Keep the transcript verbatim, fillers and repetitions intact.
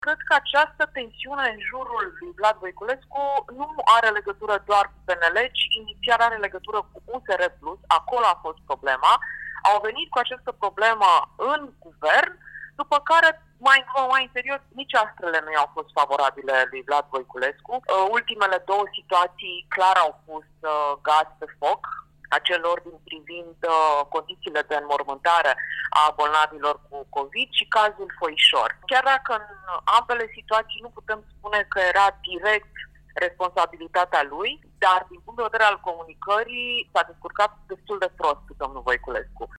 Cred că această tensiune în jurul lui Vlad Voiculescu nu are legătură doar cu P N L, ci inițial are legătură cu U S R plus, acolo a fost problema. Au venit cu această problemă în guvern, după care mai, mai în serios, nici astrele nu i-au fost favorabile lui Vlad Voiculescu. Ultimele două situații clar au pus gaz pe foc, acel ordin privind uh, condițiile de înmormântare a bolnavilor cu COVID și cazul Foișor. Chiar dacă în ambele situații nu putem spune că era direct responsabilitatea lui, dar din punct de vedere al comunicării s-a descurcat destul de prost domnul Voiculescu.